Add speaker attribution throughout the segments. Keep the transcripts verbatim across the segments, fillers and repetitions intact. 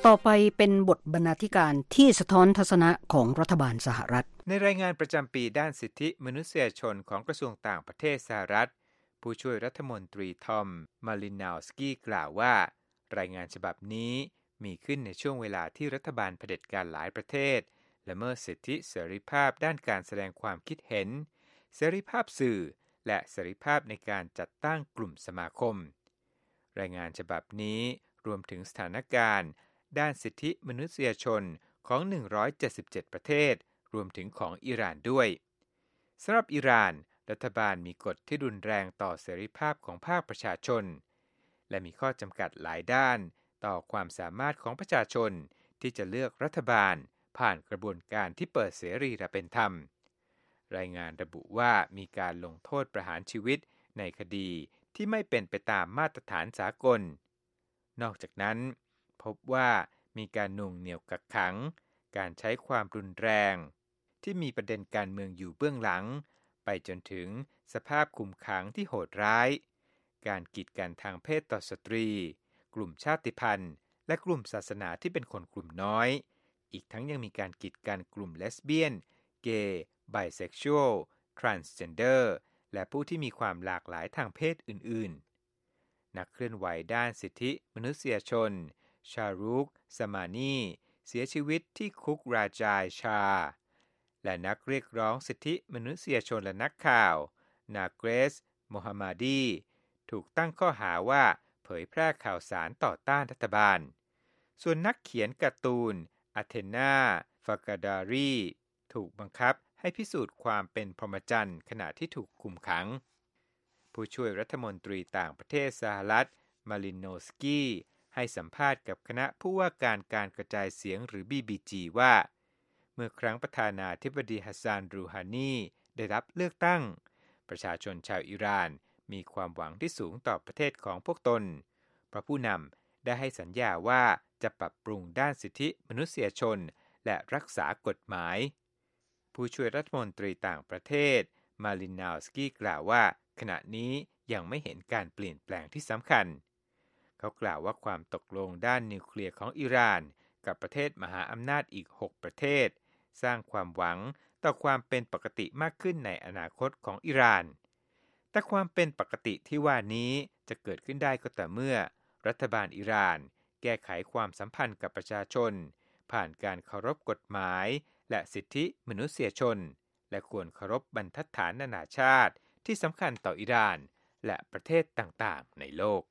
Speaker 1: ต่อไปเป็นบทบรรณาธิการที่สะท้อนทัศนะของรัฐบาลสหรัฐ
Speaker 2: ในรายงานประจำปีด้านสิทธิมนุษยชนของกระทรวงต่างประเทศสหรัฐผู้ช่วยรัฐมนตรีทอมมาลินาวสกี้กล่าวว่ารายงานฉบับนี้มีขึ้นในช่วงเวลาที่รัฐบาลเผด็จการหลายประเทศละเมิดสิทธิเสรีภาพด้านการแสดงความคิดเห็นเสรีภาพสื่อและเสรีภาพในการจัดตั้งกลุ่มสมาคมรายงานฉบับนี้รวมถึงสถานการณ์ด้านสิทธิมนุษยชนของหนึ่งร้อยเจ็ดสิบเจ็ดประเทศรวมถึงของอิหร่านด้วยสำหรับอิหร่านรัฐบาลมีกฎที่รุนแรงต่อเสรีภาพของภาคประชาชนและมีข้อจำกัดหลายด้านต่อความสามารถของประชาชนที่จะเลือกรัฐบาลผ่านกระบวนการที่เปิดเสรีและเป็นธรรมรายงานระบุว่ามีการลงโทษประหารชีวิตในคดีที่ไม่เป็นไปตามมาตรฐานสากลนอกจากนั้นพบว่ามีการหน่วงเหนี่ยวกักขังการใช้ความรุนแรงที่มีประเด็นการเมืองอยู่เบื้องหลังไปจนถึงสภาพคุมขังที่โหดร้ายการกีดกันทางเพศต่อสตรีกลุ่มชาติพันธุ์และกลุ่มศาสนาที่เป็นคนกลุ่มน้อยอีกทั้งยังมีการกีดกันกลุ่มเลสเบี้ยนเกย์ไบเซ็กชวลทรานส์เจนเดอร์และผู้ที่มีความหลากหลายทางเพศอื่นๆนักเคลื่อนไหวด้านสิทธิมนุษยชนชารุกซามานีเสียชีวิตที่คุกราจายชาและนักเรียกร้องสิทธิมนุษยชนและนักข่าวนาเกรสโมฮัมมาดีถูกตั้งข้อหาว่าเผยแพร่ข่าวสารต่อต้านรัฐบาลส่วนนักเขียนการ์ตูนอาเทนาฟากาดารีถูกบังคับให้พิสูจน์ความเป็นพรหมจรรย์ขณะที่ถูกคุมขังผู้ช่วยรัฐมนตรีต่างประเทศสหรัฐมาลินโนสกี้ให้สัมภาษณ์กับคณะผู้ว่าการการกระจายเสียงหรือ บี บี จี ว่าเมื่อครั้งประธานาธิบดีฮัสซานรูฮานีได้รับเลือกตั้งประชาชนชาวอิหร่านมีความหวังที่สูงต่อประเทศของพวกตนเพราะผู้นำได้ให้สัญญาว่าจะปรับปรุงด้านสิทธิมนุษยชนและรักษากฎหมายผู้ช่วยรัฐมนตรีต่างประเทศมาลินาวสกี้กล่าวว่าขณะนี้ยังไม่เห็นการเปลี่ยนแปลงที่สำคัญเขากล่าวว่าความตกลงด้านนิวเคลียร์ของอิหร่านกับประเทศมหาอำนาจอีกหกประเทศสร้างความหวังต่อความเป็นปกติมากขึ้นในอนาคตของอิหร่านแต่ความเป็นปกติที่ว่านี้จะเกิดขึ้นได้ก็แต่เมื่อรัฐบาลอิหร่านแก้ไขความสัมพันธ์กับประชาชนผ่านการเคารพกฎหมายและสิทธิมนุษยชนและควรเคารพบรรทัดฐานนานาชาติที่สำคัญต่ออิหร่านและประเทศต่างๆในโลก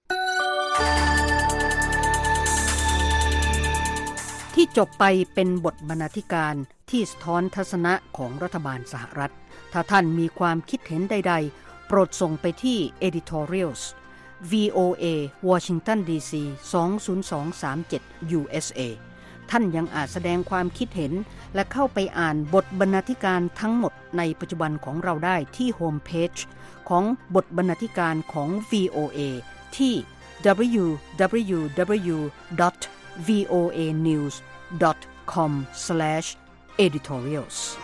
Speaker 1: ที่จบไปเป็นบทบรรณาธิการที่สะท้อนทัศนะของรัฐบาลสหรัฐถ้าท่านมีความคิดเห็นใดๆโปรดส่งไปที่ editorials วี โอ เอ Washington ดี ซี สอง ศูนย์ สอง สาม เจ็ด ยู เอส เอ ท่านยังอาจแสดงความคิดเห็นและเข้าไปอ่านบทบรรณาธิการทั้งหมดในปัจจุบันของเราได้ที่โฮมเพจของบทบรรณาธิการของ วี โอ เอ ที่ ดับเบิลยู ดับเบิลยู ดับเบิลยู ดอท วี โอ เอ นิวส์ ดอท คอม สแลช เอดิทอเรียลส์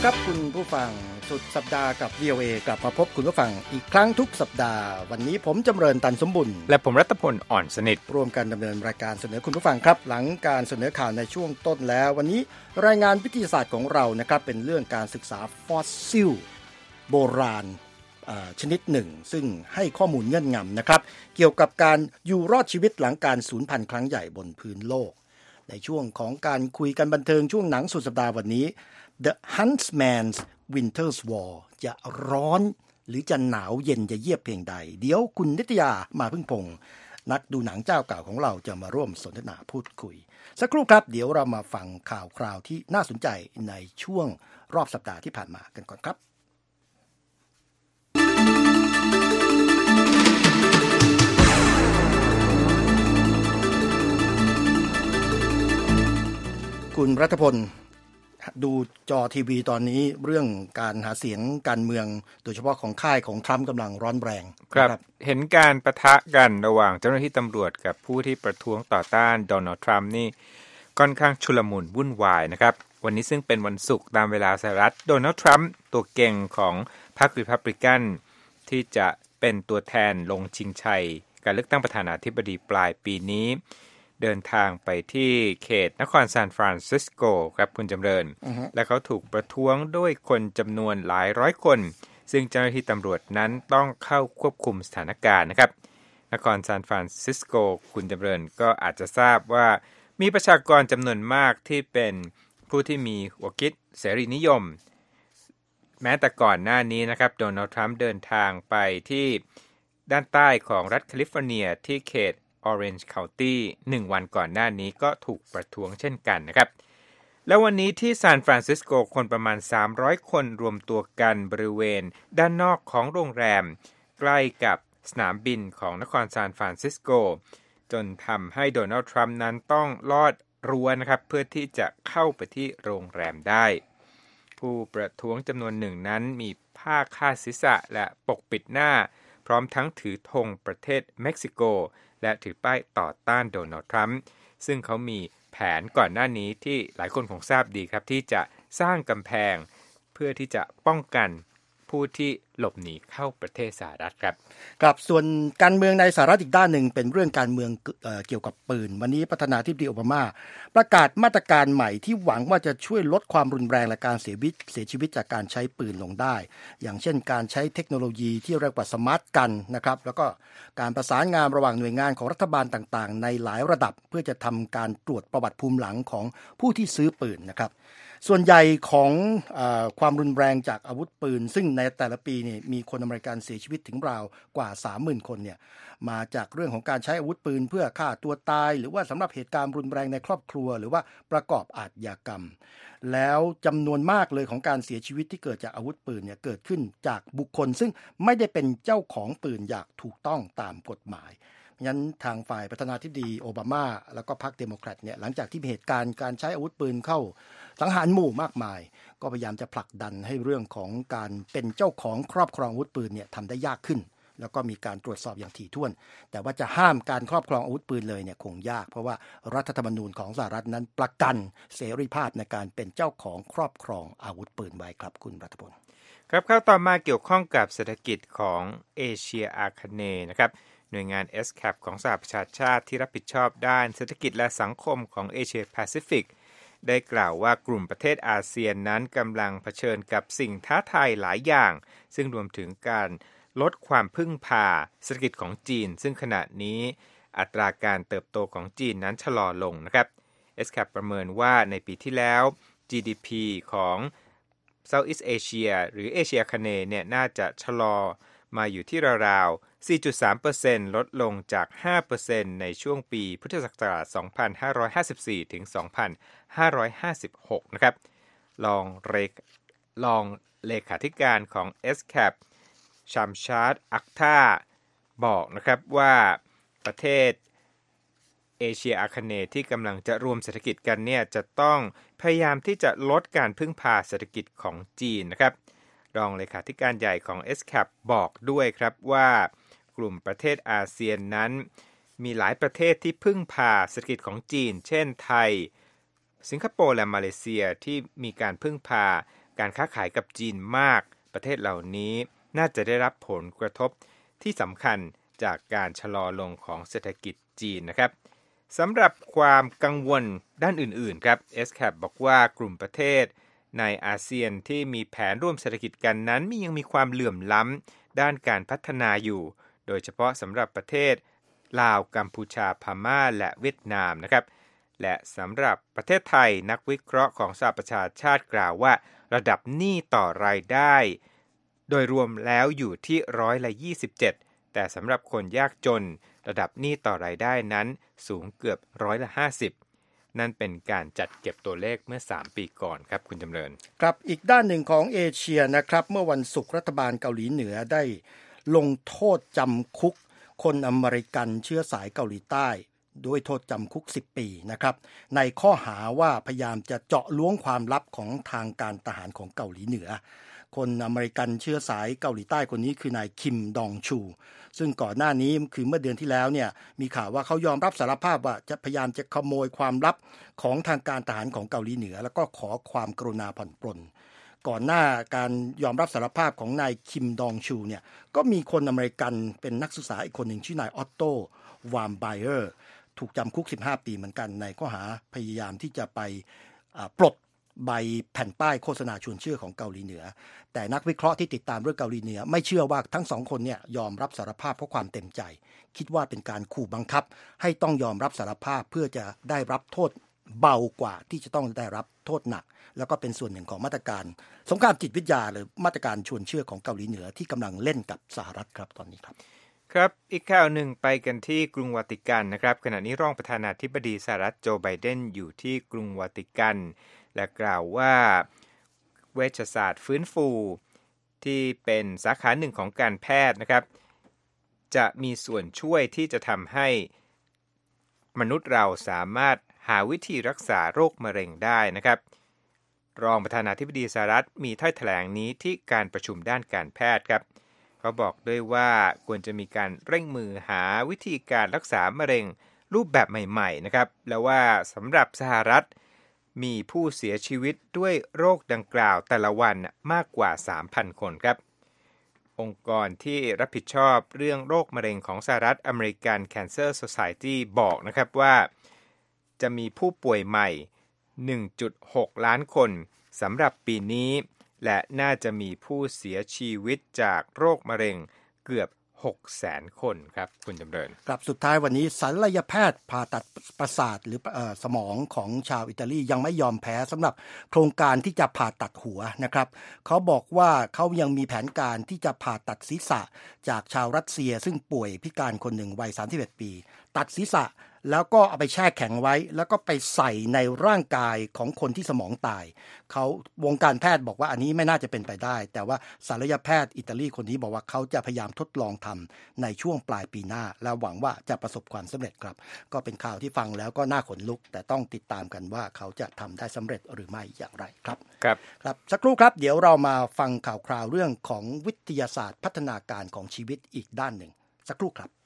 Speaker 3: ครับคุณผู้ฟังสุดสัปดาห์กับ วี โอ เอ กลับมาพบคุณผู้ฟังอีกครั้งทุกสัปดาห์วันนี้ผมจำเริญตันสมบุญ
Speaker 2: และผมรัตพลอ่อนสนิท
Speaker 3: ร่วมกันดำเนินรายการเสนอคุณผู้ฟังครับหลังการเสนอข่าวในช่วงต้นแล้ววันนี้รายงานวิทยาศาสตร์ของเรานะครับเป็นเรื่องการศึกษาฟอสซิลโบราณชนิดหนึ่งซึ่งให้ข้อมูลเงื่อนงำนะครับเกี่ยวกับการอยู่รอดชีวิตหลังการสูญพันธุ์ครั้งใหญ่บนพื้นโลกในช่วงของการคุยกันบันเทิงช่วงหนังสุดสัปดาห์วันนี้ The Huntsman's Winter's War จะร้อนหรือจะหนาวเย็นจะเยียบเพียงใดเดี๋ยวคุณนิตยามาพึ่งพงษ์นักดูหนังเจ้าเก่าของเราจะมาร่วมสนทนาพูดคุยสักครู่ครับเดี๋ยวเรามาฟังข่าวคราวที่น่าสนใจในช่วงรอบสัปดาห์ที่ผ่านมากันก่อนครับคุณรัฐพลดูจอทีวีตอนนี้เรื่องการหาเสียงการเมืองโดยเฉพาะของค่ายของทรัมป์กำลังร้อนแรง
Speaker 2: ครับรบเห็นการปะทะกันระหว่างเจ้าหน้าที่ตำรวจกับผู้ที่ประท้วงต่อต้านโดนัลด์ทรัมป์นี่ค่อนข้างชุลมุนวุ่นวายนะครับวันนี้ซึ่งเป็นวันศุกร์ตามเวลาสหรัฐโดนัลด์ทรัมป์ตัวเก่งของพรรครีพับลิกันที่จะเป็นตัวแทนลงชิงชัยการเลือกตั้งประธานาธิบดีปลายปีนี้เดินทางไปที่เขตนครซานฟรานซิสโกครับคุณจำเริญ uh-huh. และเขาถูกประท้วงด้วยคนจำนวนหลายร้อยคนซึ่งเจ้าหน้าที่ตำรวจนั้นต้องเข้าควบคุมสถานการณ์นะครับนครซานฟรานซิสโกคุณจำเริญก็อาจจะทราบว่ามีประชากรจำนวนมากที่เป็นผู้ที่มีหัวคิดเสรีนิยมแม้แต่ก่อนหน้านี้นะครับโดนัลด์ทรัมป์เดินทางไปที่ด้านใต้ของรัฐแคลิฟอร์เนียที่เขตOrange County หนึ่งวันก่อนหน้านี้ก็ถูกประท้วงเช่นกันนะครับแล้ววันนี้ที่ซานฟรานซิสโกคนประมาณสามร้อยคนรวมตัวกันบริเวณด้านนอกของโรงแรมใกล้กับสนามบินของนครซานฟรานซิสโกจนทำให้โดนัลด์ทรัมป์นั้นต้องลอดรั้วนะครับเพื่อที่จะเข้าไปที่โรงแรมได้ผู้ประท้วงจำนวนหนึ่งนั้นมีผ้าคาดศีรษะและปกปิดหน้าพร้อมทั้งถือธงประเทศเม็กซิโกและถือป้ายต่อต้านโดนัลด์ทรัมป์ซึ่งเขามีแผนก่อนหน้านี้ที่หลายคนคงทราบดีครับที่จะสร้างกำแพงเพื่อที่จะป้องกันผู้ที่หลบหนีเข้าประเทศสหรัฐครับ
Speaker 3: ครับส่วนการเมืองในสหรัฐอีกด้านหนึ่งเป็นเรื่องการเมือง เอ่อ เกี่ยวกับปืนวันนี้ประธานาธิบดีโอบามาประกาศมาตรการใหม่ที่หวังว่าจะช่วยลดความรุนแรงและการเสียชีวิตเสียชีวิตจากการใช้ปืนลงได้อย่างเช่นการใช้เทคโนโลยีที่เรียกว่าสมาร์ทกันนะครับแล้วก็การประสานงานระหว่างหน่วยงานของรัฐบาลต่างๆในหลายระดับเพื่อจะทำการตรวจประวัติภูมิหลังของผู้ที่ซื้อปืนนะครับส่วนใหญ่ของเอ่อความรุนแรงจากอาวุธปืนซึ่งในแต่ละปีเนี่ยมีคนอเมริกันเสียชีวิตถึงราวกว่า สามหมื่น คนเนี่ยมาจากเรื่องของการใช้อาวุธปืนเพื่อฆ่าตัวตายหรือว่าสำหรับเหตุการณ์รุนแรงในครอบครัวหรือว่าประกอบอาชญากรรมแล้วจำนวนมากเลยของการเสียชีวิตที่เกิดจากอาวุธปืนเนี่ยเกิดขึ้นจากบุคคลซึ่งไม่ได้เป็นเจ้าของปืนอย่างถูกต้องตามกฎหมายงั้นทางฝ่ายประธานาธิบดีโอบามาแล้วก็พรรคเดโมแครตเนี่ยหลังจากที่มีเหตุการณ์การใช้อาวุธปืนเข้าสังหารหมู่มากมายก็พยายามจะผลักดันให้เรื่องของการเป็นเจ้าของครอบครองอาวุธปืนเนี่ยทำได้ยากขึ้นแล้วก็มีการตรวจสอบอย่างถี่ถ้วนแต่ว่าจะห้ามการครอบครองอาวุธปืนเลยเนี่ยคงยากเพราะว่ารัฐธรรมนูญของสหรัฐนั้นประกันเสรีภาพในการเป็นเจ้าของครอบครองอาวุธปืนไว้ครับคุณรัฐพล
Speaker 2: ครับข้าวต่อมาเกี่ยวข้องกับเศรษฐกิจของเอเชียอาคเนย์นะครับหน่วยงาน เอส แคป ของสหประชาชาติที่รับผิดชอบด้านเศรษฐกิจและสังคมของเอเชียแปซิฟิกได้กล่าวว่ากลุ่มประเทศอาเซียนนั้นกำลังเผชิญกับสิ่งท้าทายหลายอย่างซึ่งรวมถึงการลดความพึ่งพาเศรษฐกิจของจีนซึ่งขณะนี้อัตราการเติบโตของจีนนั้นชะลอลงนะครับ เอส แคป ประเมินว่าในปีที่แล้ว จี ดี พี ของ Southeast Asia หรือเอเชียอาคเนย์เนี่ยน่าจะชะลอมาอยู่ที่ราวๆ สี่จุดสามเปอร์เซ็นต์ ลดลงจาก ห้าเปอร์เซ็นต์ ในช่วงปีพุทธศักราช สองพันห้าร้อยห้าสิบสี่ ถึง สองพันห้าร้อยห้าสิบหก นะครับรองเลขรองเลขาธิการของ เอส แคป ชัมชาร์ด อัคทาบอกนะครับว่าประเทศเอเชียอาคเนย์ที่กำลังจะรวมเศรษฐกิจกันเนี่ยจะต้องพยายามที่จะลดการพึ่งพาเศรษฐกิจของจีนนะครับรองเลขาธิการใหญ่ของ เอส แคป บอกด้วยครับว่ากลุ่มประเทศอาเซียนนั้นมีหลายประเทศที่พึ่งพาเศรษฐกิจของจีนเช่นไทยสิงคโปร์และมาเลเซียที่มีการพึ่งพาการค้าขายกับจีนมากประเทศเหล่านี้น่าจะได้รับผลกระทบที่สำคัญจากการชะลอลงของเศรษฐกิจจีนนะครับสำหรับความกังวลด้านอื่นๆครับ เอส ซี เอ พี บอกว่ากลุ่มประเทศในอาเซียนที่มีแผนร่วมเศรษฐกิจกันนั้นมียังมีความเหลื่อมล้ำด้านการพัฒนาอยู่โดยเฉพาะสำหรับประเทศลาวกัมพูชาพม่าและเวียดนามนะครับและสำหรับประเทศไทยนักวิเคราะห์ของสหประชาชาติกล่าวว่าระดับหนี้ต่อรายได้โดยรวมแล้วอยู่ที่ร้อยละยี่สิบเจ็ดแต่สำหรับคนยากจนระดับหนี้ต่อรายได้นั้นสูงเกือบร้อยละห้าสิบนั่นเป็นการจัดเก็บตัวเลขเมื่อสามปีก่อนครับคุณจำเริญ
Speaker 3: ครับอีกด้านหนึ่งของเอเชียนะครับเมื่อวันศุกร์รัฐบาลเกาหลีเหนือได้ลงโทษจำคุกคนอเมริกันเชื้อสายเกาหลีใต้ด้วยโทษจำคุกสิบปีนะครับในข้อหาว่าพยายามจะเจาะล้วงความลับของทางการทหารของเกาหลีเหนือคนอเมริกันเชื้อสายเกาหลีใต้คนนี้คือนายคิมดองชูซึ่งก่อนหน้านี้คือเมื่อเดือนที่แล้วเนี่ยมีข่าวว่าเขายอมรับสารภาพว่าจะพยายามจะขโมยความลับของทางการทหารของเกาหลีเหนือแล้วก็ขอความกรุณาผ่อนปรนก่อนหน้าการยอมรับสารภาพของนายคิมดองชูเนี่ยก็มีคนอเมริกันเป็นนักศึกษาอีกคนหนึ่งชื่อนายออตโตวามไบเออร์ถูกจำคุกสิบห้าปีเหมือนกันในข้อหาพยายามที่จะไปปลดใบแผ่นป้ายโฆษณาชวนเชื่อของเกาหลีเหนือแต่นักวิเคราะห์ที่ติดตามเรื่องเกาหลีเหนือไม่เชื่อว่าทั้งสองคนเนี่ยยอมรับสารภาพเพราะความเต็มใจคิดว่าเป็นการขู่บังคับให้ต้องยอมรับสารภาพเพื่อจะได้รับโทษเบากว่าที่จะต้องได้รับโทษหนักแล้วก็เป็นส่วนหนึ่งของมาตรการสงครามจิตวิทยาหรือมาตรการชวนเชื่อของเกาหลีเหนือที่กำลังเล่นกับสหรัฐครับตอนนี้ครับ
Speaker 2: ครับอีกข่าวหนึ่งไปกันที่กรุงวาติกันนะครับขณะนี้รองประธานาธิบดีสหรัฐโจไบเดนอยู่ที่กรุงวาติกันและกล่าวว่าเวชศาสตร์ฟื้นฟูที่เป็นสาขาหนึ่งของการแพทย์นะครับจะมีส่วนช่วยที่จะทำให้มนุษย์เราสามารถหาวิธีรักษาโรคมะเร็งได้นะครับรองประธานาธิบดีสหรัฐมีถ้อยแถลงนี้ที่การประชุมด้านการแพทย์ครับเขาบอกด้วยว่าควรจะมีการเร่งมือหาวิธีการรักษามะเร็งรูปแบบใหม่ๆนะครับแล้วว่าสำหรับสหรัฐมีผู้เสียชีวิตด้วยโรคดังกล่าวแต่ละวันมากกว่า สามพัน คนครับองค์กรที่รับผิดชอบเรื่องโรคมะเร็งของสหรัฐ American Cancer Society บอกนะครับว่าจะมีผู้ป่วยใหม่ หนึ่งจุดหก ล้านคนสำหรับปีนี้และน่าจะมีผู้เสียชีวิตจากโรคมะเร็งเกือบหกแสนคนครับคุณจำเริญ
Speaker 3: ครับสุดท้ายวันนี้ศัลยแพทย์ผ่าตัดประสาทหรือเอ่อสมองของชาวอิตาลียังไม่ยอมแพ้สำหรับโครงการที่จะผ่าตัดหัวนะครับเขาบอกว่าเขายังมีแผนการที่จะผ่าตัดศีรษะจากชาวรัสเซียซึ่งป่วยพิการคนหนึ่งวัยสามสิบเอ็ดปีตัดศีรษะแล้วก็เอาไปแช่แข็งไว้แล้วก็ไปใส่ในร่างกายของคนที่สมองตายเขาวงการแพทย์บอกว่าอันนี้ไม่น่าจะเป็นไปได้แต่ว่าศัลยแพทย์อิตาลีคนนี้บอกว่าเขาจะพยายามทดลองทำในช่วงปลายปีหน้าและหวังว่าจะประสบความสำเร็จครับก็เป็นข่าวที่ฟังแล้วก็น่าขนลุกแต่ต้องติดตามกันว่าเขาจะทำได้สำเร็จหรือไม่อย่างไรครับ
Speaker 2: ครับ
Speaker 3: ครับสักครู่ครับเดี๋ยวเรามาฟังข่าวคราวเรื่องของวิทยาศาสตร์พัฒนาการของชีวิตอีกด้านหนึ่งสักครู่ครับ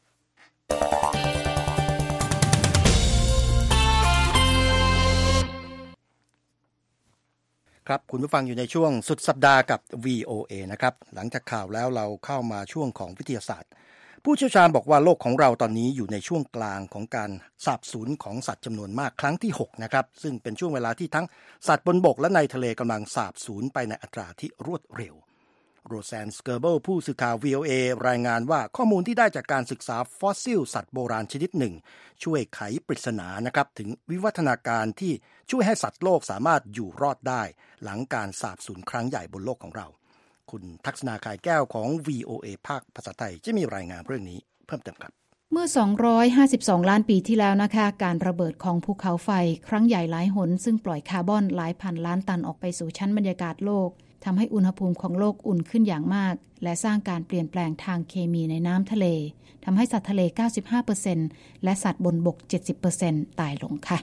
Speaker 3: ครับคุณผู้ฟังอยู่ในช่วงสุดสัปดาห์กับ วี โอ เอ นะครับหลังจากข่าวแล้วเราเข้ามาช่วงของวิทยาศาสตร์ผู้เชี่ยวชาญบอกว่าโลกของเราตอนนี้อยู่ในช่วงกลางของการสาบสูญของสัตว์จำนวนมากครั้งที่หกนะครับซึ่งเป็นช่วงเวลาที่ทั้งสัตว์บนบกและในทะเลกำลังสาบสูญไปในอัตราที่รวดเร็วโรแซน สเกอร์เบิลผู้สื่อข่าว วี โอ เอ รายงานว่าข้อมูลที่ได้จากการศึกษาฟอสซิลสัตว์โบราณชนิดหนึ่งช่วยไขปริศนานะครับถึงวิวัฒนาการที่ช่วยให้สัตว์โลกสามารถอยู่รอดได้หลังการสาบสูญครั้งใหญ่บนโลกของเราคุณทักษณาขายแก้วของ วี โอ เอ ภาคภาษาไทยจะมีรายงานเรื่องนี้เพิ่มเติมครับ
Speaker 4: เมื่อสองร้อยห้าสิบสองล้านปีที่แล้วนะคะการระเบิดของภูเขาไฟครั้งใหญ่หลายหนซึ่งปล่อยคาร์บอนหลายพันล้านตันออกไปสู่ชั้นบรรยากาศโลกทำให้อุณหภูมิของโลกอุ่นขึ้นอย่างมากและสร้างการเปลี่ยนแปลงทางเคมีในน้ำทะเลทำให้สัตว์ทะเล เก้าสิบห้าเปอร์เซ็นต์ และสัตว์บนบก เจ็ดสิบเปอร์เซ็นต์ ตายลงค่ะ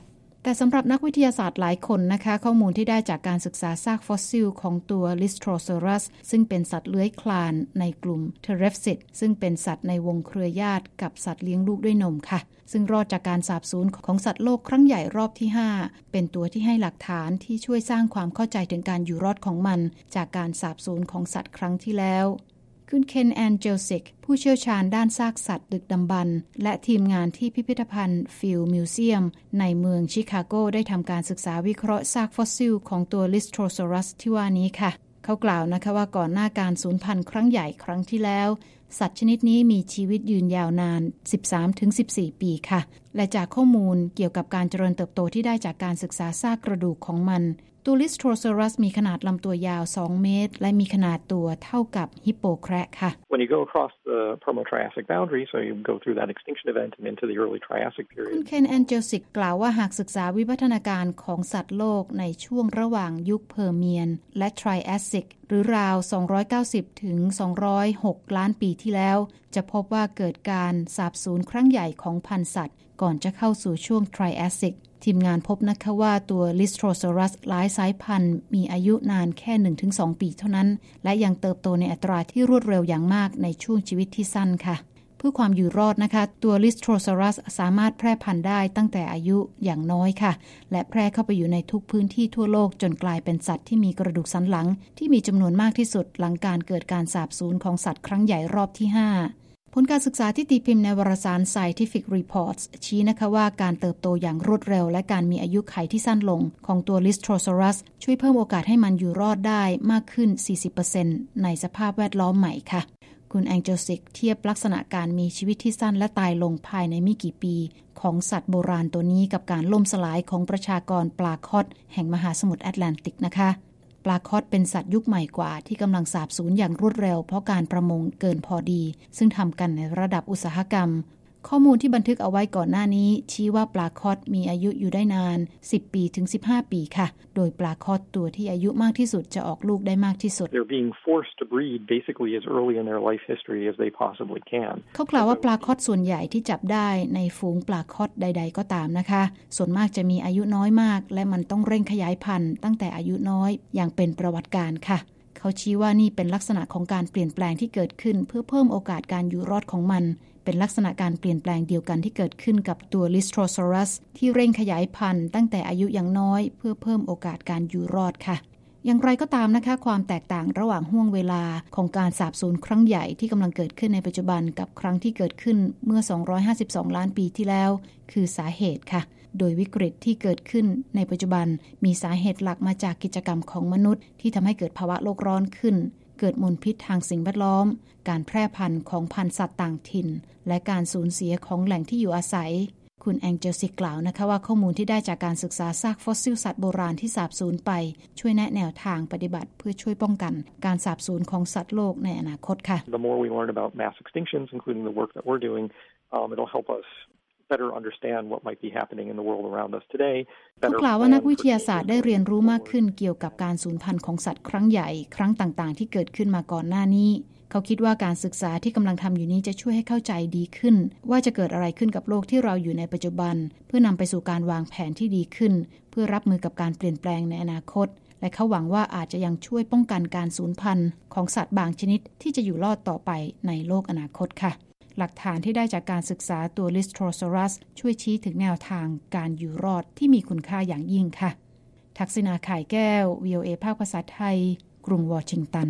Speaker 4: แต่สำหรับนักวิทยาศาสตร์หลายคนนะคะข้อมูลที่ได้จากการศึกษาซากฟอสซิลของตัว Lystrosaurus ซึ่งเป็นสัตว์เลื้อยคลานในกลุ่ม Pterapsid ซึ่งเป็นสัตว์ในวงเครือญาติกับสัตว์เลี้ยงลูกด้วยนมค่ะซึ่งรอดจากการสาบสูญของสัตว์โลกครั้งใหญ่รอบที่ห้าเป็นตัวที่ให้หลักฐานที่ช่วยสร้างความเข้าใจถึงการอยู่รอดของมันจากการสาบสูญของสัตว์ครั้งที่แล้วคุณเคนแอนเจลซิกผู้เชี่ยวชาญด้านซากสัตว์ดึกดำบรรพ์และทีมงานที่พิพิธภัณฑ์ฟิลด์มิวเซียมในเมืองชิคาโกได้ทำการศึกษาวิเคราะห์ซากฟอสซิลของตัว Lystrosaurus ที่ว่านี้ค่ะเขากล่าวนะคะว่าก่อนหน้าการสูญพันธุ์ครั้งใหญ่ครั้งที่แล้วสัตว์ชนิดนี้มีชีวิตยืนยาวนาน สิบสามถึงสิบสี่ ปีค่ะและจากข้อมูลเกี่ยวกับการเจริญเติบโตที่ได้จากการศึกษาซากกระดูกของมันตัว Lystrosaurus มีขนาดลำตัวยาวสองเมตรและมีขนาดตัวเท่ากับฮิปโปแคระค่ะ
Speaker 5: When you go across the Permo-Triassic boundary, so you go through that extinction event and into the early Triassic period.
Speaker 4: คุณเคนแอนเจลซิกกล่าวว่าหากศึกษาวิวัฒนาการของสัตว์โลกในช่วงระหว่างยุคเพอร์เมียนและ Triassic หรือราวสองร้อยเก้าสิบถึงสองร้อยหกล้านปีที่แล้วจะพบว่าเกิดการสาบสูญครั้งใหญ่ของพันธุ์สัตว์ก่อนจะเข้าสู่ช่วง Triassic ทีมงานพบนะคะว่าตัว Lystrosaurus หลายสายพันธุ์มีอายุนานแค่ หนึ่งถึงสอง ปีเท่านั้นและยังเติบโตในอัตราที่รวดเร็วอย่างมากในช่วงชีวิตที่สั้นค่ะเพื่อความอยู่รอดนะคะตัว Lystrosaurus สามารถแพร่พันธุ์ได้ตั้งแต่อายุอย่างน้อยค่ะและแพร่เข้าไปอยู่ในทุกพื้นที่ทั่วโลกจนกลายเป็นสัตว์ที่มีกระดูกสันหลังที่มีจำนวนมากที่สุดหลังการเกิดการสาบสูญของสัตว์ครั้งใหญ่รอบที่ห้าผลการศึกษาที่ตีพิมพ์ในวารสาร Scientific Reports ชี้นะคะว่าการเติบโตอย่างรวดเร็วและการมีอายุขัยที่สั้นลงของตัว Lystrosaurus ช่วยเพิ่มโอกาสให้มันอยู่รอดได้มากขึ้น สี่สิบเปอร์เซ็นต์ ในสภาพแวดล้อมใหม่ค่ะคุณแองเจลซิกเทียบลักษณะการมีชีวิตที่สั้นและตายลงภายในไม่กี่ปีของสัตว์โบราณตัวนี้กับการล่มสลายของประชากรปลาคอดแห่งมหาสมุทรแอตแลนติกนะคะปลาคอดเป็นสัตว์ยุคใหม่กว่าที่กำลังสาบสูญอย่างรวดเร็วเพราะการประมงเกินพอดีซึ่งทำกันในระดับอุตสาหกรรมข้อมูลที่บันทึกเอาไว้ก่อนหน้านี้ชี้ว่าปลาคอดมีอายุอยู่ได้นานสิบปีถึงสิบห้าปีค่ะโดยปลาคอดตัวที่อายุมากที่สุดจะออกลูกได้มากที่สุด
Speaker 5: They're being forced to breed basically as early in their life history as they possibly can
Speaker 4: เขากล่าวว่าปลาคอดส่วนใหญ่ที่จับได้ในฝูงปลาคอดใดๆก็ตามนะคะส่วนมากจะมีอายุน้อยมากและมันต้องเร่งขยายพันธุ์ตั้งแต่อายุน้อยอย่างเป็นประวัติการณ์ค่ะเขาชี้ว่านี่เป็นลักษณะของการเปลี่ยนแปลงที่เกิดขึ้นเพื่อเพิ่มโอกาสการอยู่รอดของมันเป็นลักษณะการเปลี่ยนแปลงเดียวกันที่เกิดขึ้นกับตัว Lystrosaurus ที่เร่งขยายพันธุ์ตั้งแต่อายุยังน้อยเพื่อเพิ่มโอกาสการอยู่รอดค่ะอย่างไรก็ตามนะคะความแตกต่างระหว่างห่วงเวลาของการสาบสูญครั้งใหญ่ที่กำลังเกิดขึ้นในปัจจุบันกับครั้งที่เกิดขึ้นเมื่อสองร้อยห้าสิบสองล้านปีที่แล้วคือสาเหตุค่ะโดยวิกฤตที่เกิดขึ้นในปัจจุบันมีสาเหตุหลักมาจากกิจกรรมของมนุษย์ที่ทำให้เกิดภาวะโลกร้อนขึ้นเกิดมลพิษทางสิ่งแวดล้อมการแพร่พันธุ์ของพันธุ์สัตว์ต่างถิ่นและการสูญเสียของแหล่งที่อยู่อาศัยคุณแองเจลซิกกล่าวนะคะว่าข้อมูลที่ได้จากการศึกษาซากฟอสซิลสัตว์โบราณที่สาบสูญไปช่วยแนะแนวทางปฏิบัติเพื่อช่วยป้องกันการสาบสูญของสัตว์โลกในอนาคตค่ะ
Speaker 5: The more we learn about mass extinctions, including the work that we're doing, um, it'll help us better understand what might be happening in the world around us today.
Speaker 4: เขากล่าวว่านักวิทยาศาสตร์ได้เรียนรู้มากขึ้นเกี่ยวกับการสูญพันธุ์ของสัตว์ครั้งใหญ่ครั้งต่างๆที่เกิดขึ้นมาก่อนหน้านี้เขาคิดว่าการศึกษาที่กำลังทำอยู่นี้จะช่วยให้เข้าใจดีขึ้นว่าจะเกิดอะไรขึ้นกับโลกที่เราอยู่ในปัจจุบันเพื่อนำไปสู่การวางแผนที่ดีขึ้นเพื่อรับมือกับการเปลี่ยนแปลงในอนาคตและเขาหวังว่าอาจจะยังช่วยป้องกันการสูญพันธุ์ของสัตว์บางชนิดที่จะอยู่รอดต่อไปในโลกอนาคตค่ะหลักฐานที่ได้จากการศึกษาตัว Lystrosaurus ช่วยชี้ถึงแนวทางการอยู่รอดที่มีคุณค่าอย่างยิ่งค่ะทักษิณา ข่ายแก้ว วี โอ เอ ภาคภาษาไทยกรุงวอชิงตัน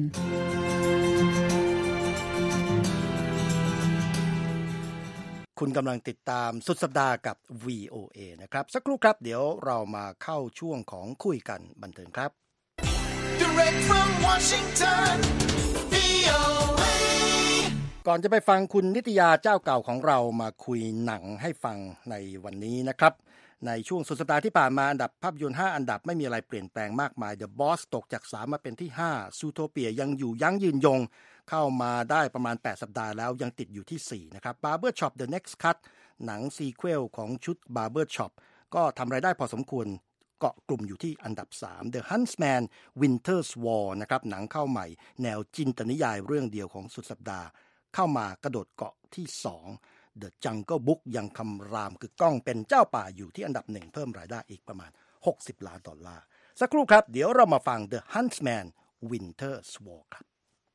Speaker 3: คุณกำลังติดตามสุดสัปดาห์กับ วี โอ เอ นะครับสักครู่ครับเดี๋ยวเรามาเข้าช่วงของคุยกันบันเทิงครับ Direct from Washington วี โอ เอ ก่อนจะไปฟังคุณนิตยาเจ้าเก่าของเรามาคุยหนังให้ฟังในวันนี้นะครับในช่วงสุดสัปดาห์ที่ผ่านมาอันดับภาพยนตร์ห้าอันดับไม่มีอะไรเปลี่ยนแปลงมากมาย The Boss ตกจากสามมาเป็นที่ห้า Zootopia ยังอยู่ยั้งยืนยงเข้ามาได้ประมาณแปดสัปดาห์แล้วยังติดอยู่ที่สี่นะครับ Barbershop The Next Cut หนังซีเควลของชุด Barbershop ก็ทำรายได้พอสมควรเกาะกลุ่มอยู่ที่อันดับสาม The Huntsman Winter's War นะครับหนังเข้าใหม่แนวจินตนิยายเรื่องเดียวของสุดสัปดาห์เข้ามากระโดดเกาะที่สอง The Jungle Book ยังคำรามคือกล้องเป็นเจ้าป่าอยู่ที่อันดับหนึ่งเพิ่มรายได้อีกประมาณหกสิบล้านดอลลาร์สักครู่ครับเดี๋ยวเรามาฟัง The Huntsman Winter's War ครับ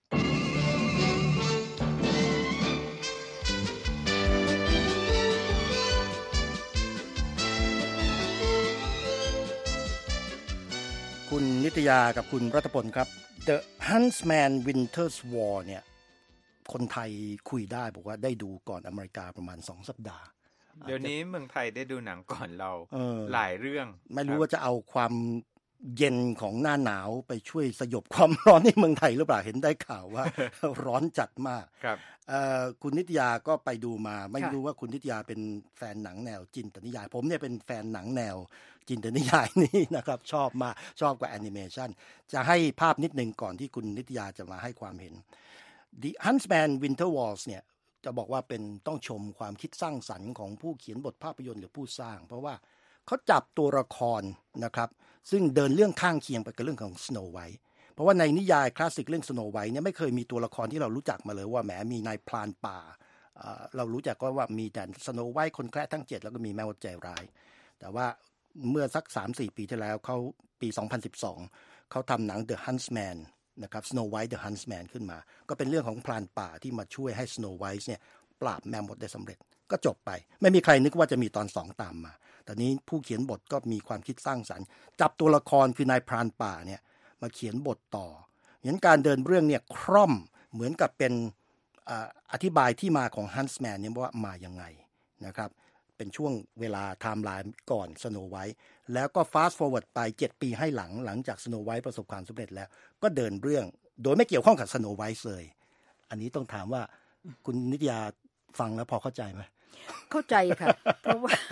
Speaker 3: คุณนิตยากับคุณรัตพลครับ The Huntsman Winter's War เนี่ยคนไทยคุยได้บอกว่าได้ดูก่อนอเมริกาประมาณสองสัปดาห์
Speaker 2: เดี๋ยวนี้เมืองไทยได้ดูหนังก่อนเราหลายเรื่อง
Speaker 3: ไม่รู้ว่าจะเอาความเย็นของหน้าหนาวไปช่วยสยบความร้อนในเมืองไทยหรือเปล่าเห็นได้ข่าวว่า ร้อนจัดมาก
Speaker 2: ครับ
Speaker 3: คุณนิตยาก็ไปดูมาไม่รู้ว่าคุณนิตยาเป็นแฟนหนังแนวจินตนิยายผมเนี่ยเป็นแฟนหนังแนวจินตนิยายนี่นะครับชอบมากชอบกว่าแอนิเมชันจะให้ภาพนิดนึงก่อนที่คุณนิตยาจะมาให้ความเห็น The Huntsman Winter Wars เนี่ยจะบอกว่าเป็นต้องชมความคิดสร้างสรรค์ของผู้เขียนบทภาพยนตร์หรือผู้สร้างเพราะว่าเขาจับตัวละครนะครับซึ่งเดินเรื่องข้างเคียงไปกับเรื่องของ Snow White เพราะว่าในนิยายคลาสสิกเรื่อง Snow White เนี่ยไม่เคยมีตัวละครที่เรารู้จักมาเลยว่าแหมมีนายพรานป่าเรารู้จักก็ว่ามีแต่ Snow White คนแคระทั้งเจ็ดแล้วก็มีแมวใจร้ายแต่ว่าเมื่อสัก สามสี่ ปีที่แล้วเขาปีสองพันสิบสองเขาทำหนัง The Huntsman นะครับ Snow White The Huntsman ขึ้นมาก็เป็นเรื่องของพรานป่าที่มาช่วยให้ Snow White เนี่ยปราบแมวมดได้สำเร็จก็จบไปไม่มีใครนึกว่าจะมีตอนสองตามมาแต่นี้ผู้เขียนบทก็มีความคิดสร้างสรรค์จับตัวละครคือนายพรานป่าเนี่ยมาเขียนบทต่อเห็นการเดินเรื่องเนี่ยคร่อมเหมือนกับเป็นอธิบายที่มาของ Huntsman เนี่ยว่ามายังไงนะครับเป็นช่วงเวลาไทม์ไลน์ก่อน Snow White แล้วก็ fast forward ไปเจ็ดปีให้หลังหลังจาก Snow White ประสบความสำเร็จแล้วก็เดินเรื่องโดยไม่เกี่ยวข้องกับ Snow White เลยอันนี้ต้องถามว่าคุณนิตยาฟังแล้วพอเข้าใจไหม
Speaker 1: เข้าใจค่ะเพราะว่า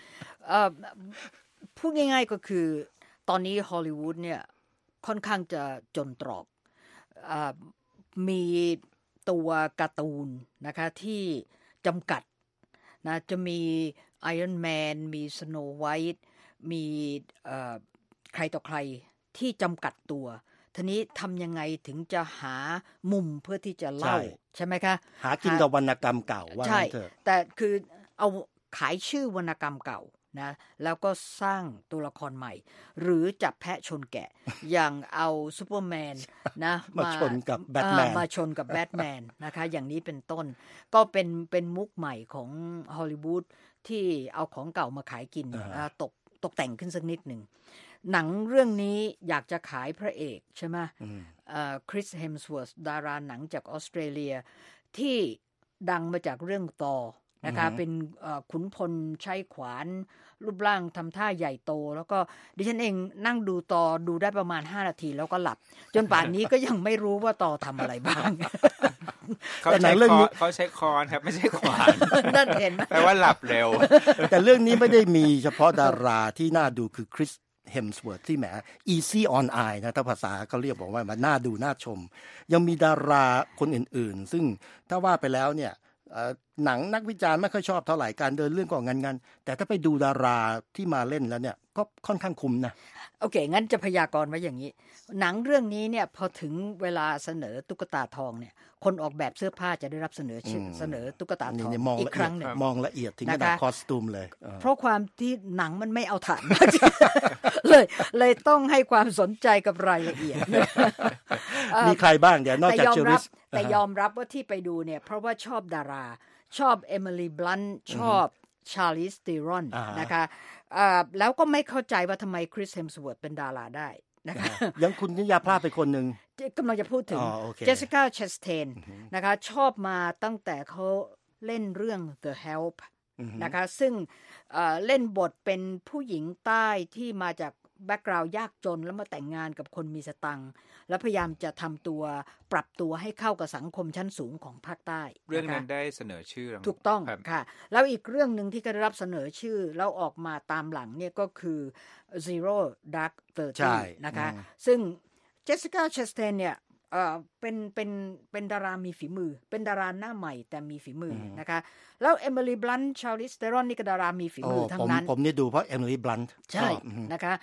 Speaker 1: พูดง่ายๆก็คือตอนนี้ฮอลลีวูดเนี่ยค่อนข้างจะจนตรอกมีตัวการ์ตูนนะคะที่จำกัดนะจะมี Iron Man มี Snow White มีใครต่อใครที่จำกัดตัวทีนี้ทำยังไงถึงจะหามุมเพื่อที่จะเล่า ใ, ใช่ไหมคะ
Speaker 3: หากินกับวรรณกรรมเก่าว่างั้นเถอะ
Speaker 1: แต่คือเอาขายชื่อวรรณกรรมเก่านะแล้วก็สร้างตัวละครใหม่หรือจับแพะชนแกะ อย่างเอาซูเปอร์แมนนะ
Speaker 3: มาชนกับแบทแมน
Speaker 1: มาชนกับแบทแมนนะคะอย่างนี้เป็นต้นก็เป็นเป็นมุกใหม่ของฮอลลีวูดที่เอาของเก่ามาขายกินตกตกแต่งขึ้นสักนิดหนึ่งหนังเรื่องนี้อยากจะขายพระเอกใช่ไหมคริส เฮมส์เวิร์ธดาราหนังจากออสเตรเลียที่ดังมาจากเรื่องตอนะคะเป็นขุนพลใช้ขวานรูปร่างทำท่าใหญ่โตแล้วก็ดิฉันเองนั่งดูตอดูได้ประมาณห้านาทีแล้วก็หลับจนป่านนี้ก็ยังไม่รู้ว่าตอทำอะไรบ้าง
Speaker 2: เขาใช้คอนเขาใช้คอนครับไม่ใช่ขวาน
Speaker 1: นั่นเห็นไหม
Speaker 2: แปลว่าหลับเร็ว
Speaker 3: แต่เรื่องนี้ไม่ได้มีเฉพาะดาราที่น่าดูคือคริสเฮมส์เวิร์ธที่แหม easy on eye นะถ้าภาษาเขาเรียกบอกว่ามันน่าดูน่าชมยังมีดาราคนอื่นๆซึ่งถ้าว่าไปแล้วเนี่ยหนังนักวิจารณ์ไม่ค่อยชอบเท่าไหร่การเดินเรื่องก็งันๆแต่ถ้าไปดูดาราที่มาเล่นแล้วเนี่ยก็ค่อนข้างคุ้มนะ
Speaker 1: โอเคงั้นจะพยากรณ์ไว้อย่างนี้หนังเรื่องนี้เนี่ยพอถึงเวลาเสนอตุ๊กตาทองเนี่ยคนออกแบบเสื้อผ้าจะได้รับเสนอเสนอตุ๊กตาทองอีกครั้งหนึ่ง
Speaker 3: มองละเอียดถึงขนาดคอสตูมเลย
Speaker 1: เพราะความที่หนังมันไม่เอาถ่านเลยเลยต้องให้ความสนใจกับรายละเอียด
Speaker 3: มีใครบ้างเดี๋ยวนอกจากเชอริส
Speaker 1: แต่ยอมรับว่าที่ไปดูเนี่ยเพราะว่าชอบดาราชอบเอมิลี บลันท์ชอบชาร์ลีส เตรอนนะคะแล้วก็ไม่เข้าใจว่าทำไมคริส เฮมส์เวิร์ธเป็นดาราได้นะคะ
Speaker 3: ยังคุณนิยาพลาดไปคนหนึ่ง
Speaker 1: กำลังจะพูดถึงเจสสิก้า เชสเทนนะคะชอบมาตั้งแต่เขาเล่นเรื่อง The Help นะคะซึ่งเล่นบทเป็นผู้หญิงใต้ที่มาจากแบ็คกราวด์ยากจนแล้วมาแต่งงานกับคนมีสตังค์แล้วพยายามจะทำตัวปรับตัวให้เข้ากับสังคมชั้นสูงของภาคใต้
Speaker 2: เรื่องนั้นได้เสนอชื่อ
Speaker 1: ถูกต้องค่ะแล้วอีกเรื่องนึงที่ได้รับเสนอชื่อแล้วออกมาตามหลังเนี่ยก็คือ Zero Dark Thirty นะคะซึ่งเจสสิก้า เชสเทนเนี่ยเอ่อเป็นเป็นเป็นดารามีฝีมือเป็นดาราหน้าใหม่แต่มีฝีมือนะคะแล้วเอมิลี บลันท์ ชาร์ลีส เตรอนนี่ก็ดารามีฝีมือทั้งนั้น
Speaker 3: ผมผมนี่ดูเพราะเอมิลี บลันท์
Speaker 1: ใช่นะคะ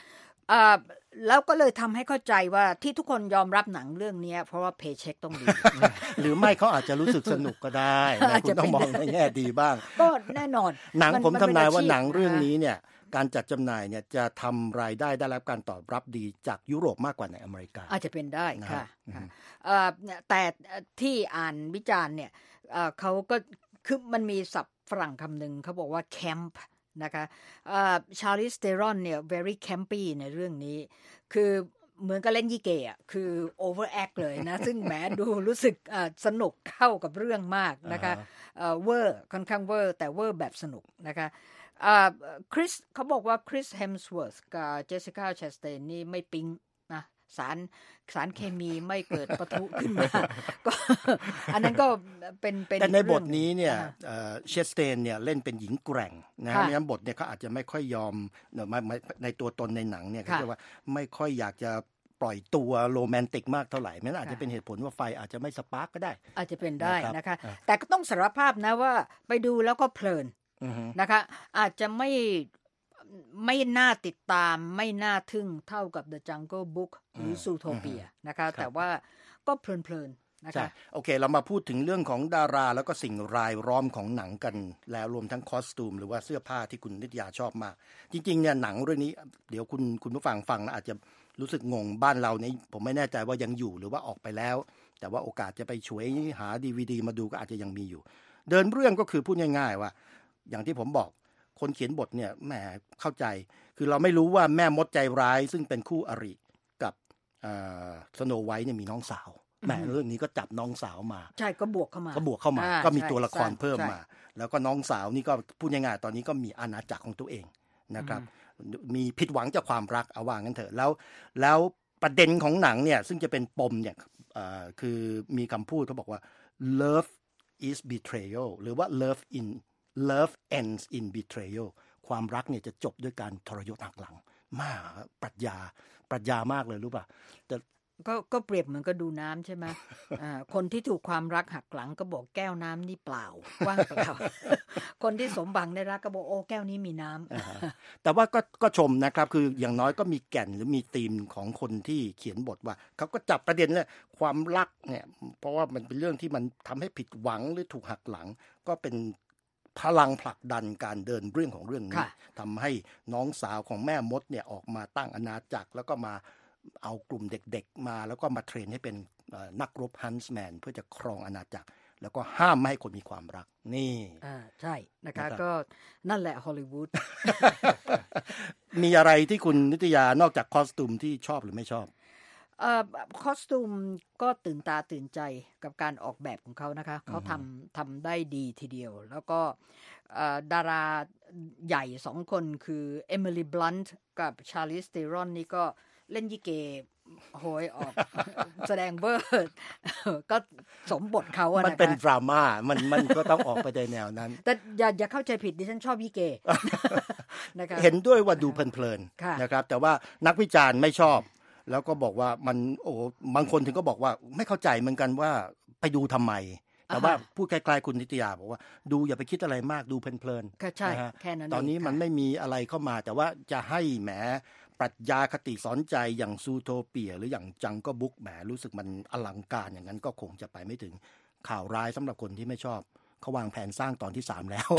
Speaker 1: อ่าแล้วก็เลยทำให้เข้าใจว่าที่ทุกคนยอมรับหนังเรื่องนี้เพราะว่าเพย์เช็คต้องดี
Speaker 3: หรือไม่เขาอาจจะรู้สึกสนุกก็ได้นะคุณต้องมองในแง่ดีบ้าง
Speaker 1: ก็แน่นอน
Speaker 3: หนังผมทำนายว่าหนังเรื่องนี้เนี่ยการจัดจำหน่ายเนี่ยจะทำรายได้ได้รับการตอบรับดีจากยุโรปมากกว่าในอเมริกา
Speaker 1: อาจจะเป็นได้ค่ะแต่ที่อ่านวิจารณ์เนี่ยเขาก็คือมันมีศัพท์ฝรั่งคำหนึ่งเขาบอกว่าแคมป์นะคะชาร์ลีส เตรอนเนี่ย very campy ในเรื่องนี้คือเหมือนกับเล่นยี่เกะคือ overact เลยนะ ซึ่งแหมดูรู้สึกสนุกเข้ากับเรื่องมากนะคะเวอร์ค่อนข้างเวอร์แต่เวอร์แบบสนุกนะคะคริสเขาบอกว่าคริสเฮมส์เวิร์ธกับเจสสิก้าแชสเตนนี่ไม่ปิ๊งนะสารสารเคมีไม่เกิดปะทุขึ้นมาก็อันนั้นก็เป็นเป็น
Speaker 3: แต่ในบทนี้เนี่ยเชสเตนเนี่ยเล่นเป็นหญิงแกร่งนะไม่งั้นบทเนี่ยเขาอาจจะไม่ค่อยยอมในตัวตนในหนังเนี่ยเขาเรียกว่าไม่ค่อยอยากจะปล่อยตัวโรแมนติกมากเท่าไหร่มันอาจจะเป็นเหตุผลว่าไฟอาจจะไม่สปาร์กก็ได้
Speaker 1: อาจจะเป็นได้นะคะแต่ก็ต้องสารภาพนะว่าไปดูแล้วก็เพลินนะคะอาจจะไม่ไม่น่าติดตามไม่น่าทึ่งเท่ากับ The Jungle Book หรือ Zootopia นะคะแต่ว่าก็เพลินๆนะคะ
Speaker 3: โอเคเรามาพูดถึงเรื่องของดาราแล้วก็สิ่งรายล้อมของหนังกันแล้วรวมทั้งคอสตูมหรือว่าเสื้อผ้าที่คุณนิตยาชอบมากจริงๆเนี่ยหนังเรื่องนี้เดี๋ยวคุณคุณผู้ฟังฟังแล้วอาจจะรู้สึกงงบ้านเราเนี่ยผมไม่แน่ใจว่ายังอยู่หรือว่าออกไปแล้วแต่ว่าโอกาสจะไปฉวยหา ดี วี ดี มาดูก็อาจจะยังมีอยู่เดินเรื่องก็คือพูดง่ายๆว่าอย่างที่ผมบอกคนเขียนบทเนี่ยแหมเข้าใจคือเราไม่รู้ว่าแม่มดใจร้ายซึ่งเป็นคู่อริกับสโนไวท์เนี่ยมีน้องสาวแหมเรื่องนี้ก็จับน้องสาวมา
Speaker 1: ใช่ก็บวกเข้ามา
Speaker 3: ก็บวกเข้ามาก็มีตัวละครเพิ่มมาแล้วก็น้องสาวนี่ก็พูดง่ายๆตอนนี้ก็มีอาณาจักรของตัวเองนะครับมีผิดหวังจากความรักเอาว่างั้นเถอะแล้วแล้วประเด็นของหนังเนี่ยซึ่งจะเป็นปมเนี่ยคือมีคำพูดเขาบอกว่า love is betrayal หรือว่า love in love ends in betrayal ความรักเนี่ยจะจบด้วยการทรยศหักหลังมากปรัชญาปรัชญามากเลยรู้ป่ะแต่
Speaker 1: ก็ก็เปรียบเหมือนก็ดูน้ำใช่ไหม อ่าคนที่ถูกความรักหักหลังก็บอกแก้วน้ำนี่เปล่าว่างเปล่า คนที่สมบังได้รักก็บอกโอ้แก้วนี้มีน้
Speaker 3: ำ แต่ว่าก็ก็ชมนะครับคืออย่างน้อยก็มีแก่นหรือมีธีมของคนที่เขียนบทว่าเขาก็จับประเด็นเลยความรักเนี่ยเพราะว่ามันเป็นเรื่องที่มันทำให้ผิดหวังหรือถูกหักหลังก็เป็นพลังผลักดันการเดินเรื่องของเรื่องนี้ทำให้น้องสาวของแม่มดเนี่ยออกมาตั้งอาณาจักรแล้วก็มาเอากลุ่มเด็กๆมาแล้วก็มาเทรนให้เป็นนักรบฮันส์แมนเพื่อจะครองอาณาจักรแล้วก็ห้ามไม่ให้คนมีความรักนี่
Speaker 1: อ่าใช่นะคะก็นั่นแหละฮอลลีวูด
Speaker 3: มีอะไรที่คุณนิตยานอกจากคอสตูมที่ชอบหรือไม่ชอบ
Speaker 1: เอ่อคอสตูมก็ตื่นตาตื่นใจกับการออกแบบของเขานะคะเขาทำทำได้ดีทีเดียวแล้วก็ดาราใหญ่สองคนคือเอมิลี บลันท์กับชาร์ลีส เตรอนนี่ก็เล่นยี่เกโหยออกแสดงเบอร์ก็สมบทเขาอะนะคะ
Speaker 3: มันเป็นดราม่ามันมันก็ต้องออกไปในแนวนั้น
Speaker 1: แต่อย่าอย่าเข้าใจผิดดิฉันชอบยี่เก
Speaker 3: นะคะเห็นด้วยว่าดูเพลินๆนะครับแต่ว่านักวิจารณ์ไม่ชอบแล้วก็บอกว่ามันโอ้บางคนถึงก็บอกว่าไม่เข้าใจเหมือนกันว่าไปดูทำไมแต่ว่าพูดคล้ายๆคุณนิตยาบอกว่าดูอย่าไปคิดอะไรมากดูเพลิน
Speaker 1: ๆใช่แค่นั้น
Speaker 3: ตอนนี้มันไม่มีอะไรเข้ามาแต่ว่าจะให้แหมปรัชญาคติสอนใจอย่างซูโทเปียหรืออย่างจังก็บุ๊กแหมรู้สึกมันอลังการอย่างนั้นก็คงจะไปไม่ถึงข่าวร้ายสำหรับคนที่ไม่ชอบเขาวางแผนสร้างตอนที่สามแล้ว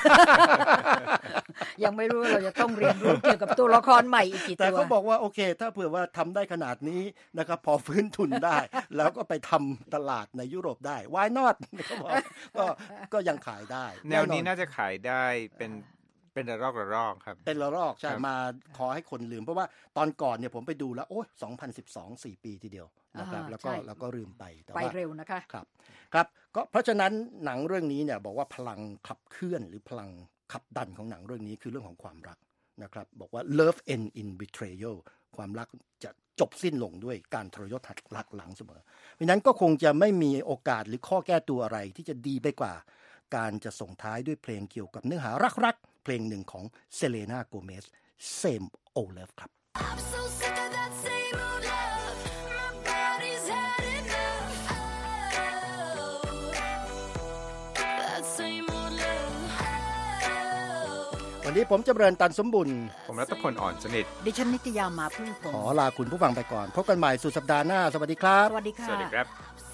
Speaker 1: ยังไม่รู้เราจะต้องเรียนรู้เกี่ยวกับตัวละครใหม่อีกกี่ตัว
Speaker 3: แต่เขาบอกว่าโอเคถ้าเผื่อว่าทำได้ขนาดนี้นะครับพอฟื้นทุนได้ แล้วก็ไปทำตลาดในยุโรปได้ why not เขาบอกก็ก็ยังขายได้
Speaker 2: แนวนี้น่าจะขายได้เป็นเป็นระลอกระลอกครับ
Speaker 3: เป็นระลอกใช่มาขอให้คนลืมเพราะว่าตอนก่อนเนี่ยผมไปดูแล้วโอ้ยสองพันสิบสอง สี่ปีทีเดียวนะครับแล้วก็แล้วก็ลืมไป
Speaker 1: แต่ว่าไปเร็วนะคะ
Speaker 3: ครับครับก็เพราะฉะนั้นหนังเรื่องนี้เนี่ยบอกว่าพลังขับเคลื่อนหรือพลังขับดันของหนังเรื่องนี้คือเรื่องของความรักนะครับบอกว่า love end in betrayal ความรักจะจบสิ้นลงด้วยการทรยศหักหลังเสมอเพราะนั้นก็คงจะไม่มีโอกาสหรือข้อแก้ตัวอะไรที่จะดีไปกว่าการจะส่งท้ายด้วยเพลงเกี่ยวกับเนื้อหารักๆเพลงหนึ่งของเซเลน่าโกเมส Same Old Love ครับวันนี้นี้ผมจำเริญตันสมบุญ
Speaker 2: ผมรัตพลอ่อนสนิท
Speaker 1: ดิฉันนิตยามาพึ่งพงศ์
Speaker 3: ขอลาคุณผู้ฟังไปก่อนพบกันใหม่สุดสัปดาห์หน้าสวัสดีครับ
Speaker 1: สวัสดีค่ะ
Speaker 2: สวัสดีครับ